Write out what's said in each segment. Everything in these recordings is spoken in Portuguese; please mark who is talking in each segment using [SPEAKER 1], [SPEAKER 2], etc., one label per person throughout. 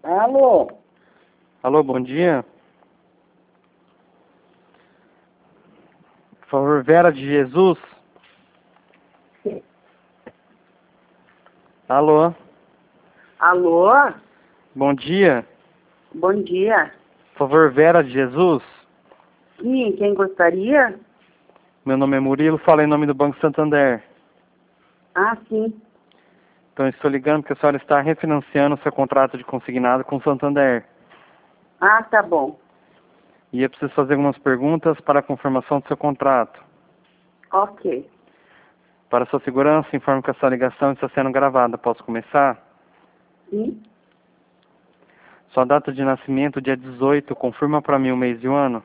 [SPEAKER 1] Alô?
[SPEAKER 2] Alô, bom dia. Por favor, Vera de Jesus. Alô,
[SPEAKER 1] Alô?
[SPEAKER 2] bom dia.
[SPEAKER 1] Bom dia.
[SPEAKER 2] Por favor, Vera de Jesus.
[SPEAKER 1] Sim, quem gostaria?
[SPEAKER 2] Meu nome é Murilo, falo em nome do Banco Santander.
[SPEAKER 1] Ah, sim.
[SPEAKER 2] Então, estou ligando porque a senhora está refinanciando o seu contrato de consignado com o Santander.
[SPEAKER 1] Ah, tá bom.
[SPEAKER 2] E eu preciso fazer algumas perguntas para a confirmação do seu contrato.
[SPEAKER 1] Ok.
[SPEAKER 2] Para sua segurança, informo que essa ligação está sendo gravada. Posso começar?
[SPEAKER 1] Sim.
[SPEAKER 2] Sua data de nascimento, dia 18, confirma para mim o mês e o ano.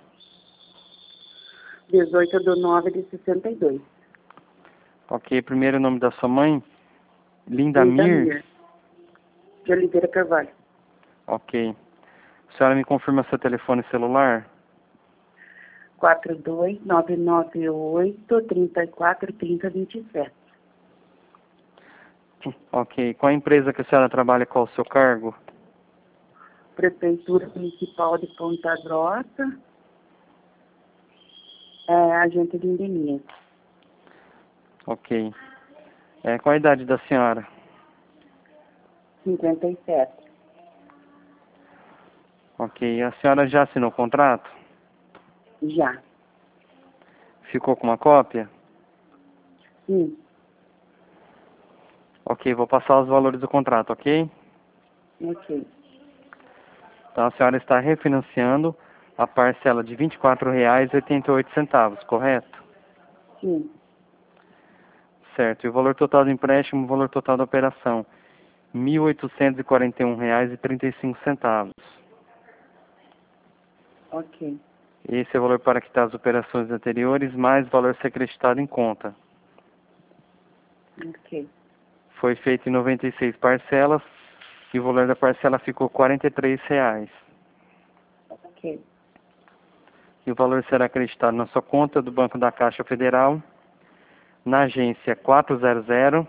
[SPEAKER 1] 18/9/62.
[SPEAKER 2] Ok, primeiro nome da sua mãe, Lindamir.
[SPEAKER 1] Lindamir de Oliveira Carvalho.
[SPEAKER 2] Ok. A senhora me confirma seu telefone celular?
[SPEAKER 1] 42998-343027.
[SPEAKER 2] Ok. Qual a empresa que a senhora trabalha? Qual o seu cargo?
[SPEAKER 1] Prefeitura Municipal de Ponta Grossa. Agente de endemias.
[SPEAKER 2] Ok. Qual a idade da senhora?
[SPEAKER 1] 57.
[SPEAKER 2] Ok. A senhora já assinou o contrato?
[SPEAKER 1] Já.
[SPEAKER 2] Ficou com uma cópia?
[SPEAKER 1] Sim.
[SPEAKER 2] Ok, vou passar os valores do contrato, ok?
[SPEAKER 1] Ok.
[SPEAKER 2] Então a senhora está refinanciando a parcela de R$ 24,88, correto?
[SPEAKER 1] Sim.
[SPEAKER 2] Certo. E o valor total do empréstimo, o valor total da operação, R$ 1.841,35.
[SPEAKER 1] Ok.
[SPEAKER 2] Esse é o valor para quitar as operações anteriores, mais valor ser acreditado em conta.
[SPEAKER 1] Ok.
[SPEAKER 2] Foi feito em 96 parcelas e o valor da parcela ficou R$ 43.
[SPEAKER 1] Ok.
[SPEAKER 2] E o valor será acreditado na sua conta do Banco da Caixa Federal, na agência 400,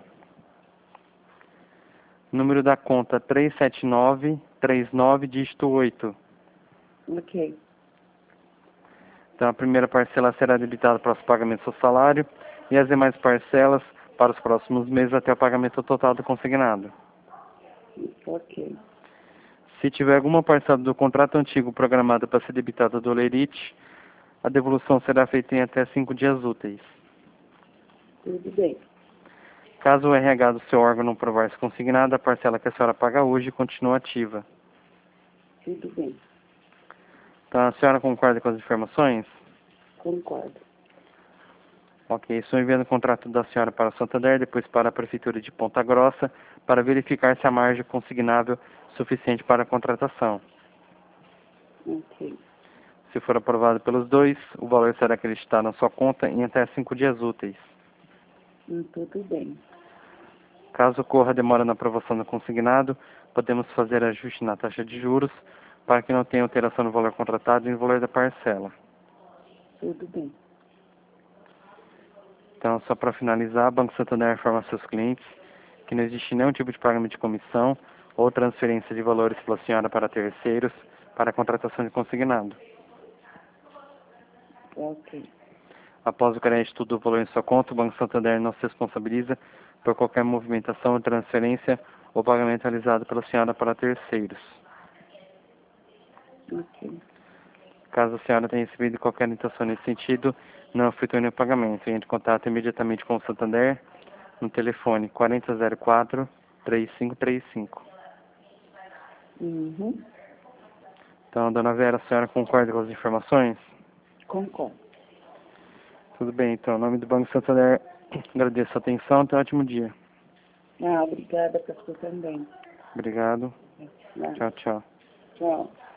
[SPEAKER 2] número da conta 37939, dígito 8.
[SPEAKER 1] Ok.
[SPEAKER 2] Então a primeira parcela será debitada para os pagamentos do seu salário e as demais parcelas para os próximos meses até o pagamento total do consignado.
[SPEAKER 1] Ok.
[SPEAKER 2] Se tiver alguma parcela do contrato antigo programada para ser debitada do Lerite, a devolução será feita em até 5 dias úteis.
[SPEAKER 1] Tudo bem.
[SPEAKER 2] Caso o RH do seu órgão não provar-se consignado, a parcela que a senhora paga hoje continua ativa.
[SPEAKER 1] Tudo bem.
[SPEAKER 2] Então a senhora concorda com as informações?
[SPEAKER 1] Concordo.
[SPEAKER 2] Ok, estou enviando o contrato da senhora para o Santander, depois para a Prefeitura de Ponta Grossa, para verificar se a margem consignável é suficiente para a contratação.
[SPEAKER 1] Ok.
[SPEAKER 2] Se for aprovado pelos dois, o valor será acreditado na sua conta em até 5 dias úteis.
[SPEAKER 1] Tudo bem.
[SPEAKER 2] Caso ocorra demora na aprovação do consignado, podemos fazer ajuste na taxa de juros para que não tenha alteração no valor contratado e no valor da parcela.
[SPEAKER 1] Tudo bem.
[SPEAKER 2] Então, só para finalizar, o Banco Santander informa seus clientes que não existe nenhum tipo de pagamento de comissão ou transferência de valores pela senhora para terceiros para a contratação de consignado.
[SPEAKER 1] Ok.
[SPEAKER 2] Após o crédito do valor em sua conta, o Banco Santander não se responsabiliza por qualquer movimentação, transferência ou pagamento realizado pela senhora para terceiros.
[SPEAKER 1] Ok.
[SPEAKER 2] Caso a senhora tenha recebido qualquer intenção nesse sentido, não efetue nenhum pagamento. Entre em contato imediatamente com o Santander no telefone 4004-3535.
[SPEAKER 1] Uhum.
[SPEAKER 2] Então, dona Vera, a senhora concorda com as informações?
[SPEAKER 1] Concordo.
[SPEAKER 2] Tudo bem, então, em nome do Banco Santander, agradeço a atenção, tenha um ótimo dia.
[SPEAKER 1] Ah, obrigada para você também.
[SPEAKER 2] Obrigado.
[SPEAKER 1] Ah,
[SPEAKER 2] Tchau, tchau.
[SPEAKER 1] tchau.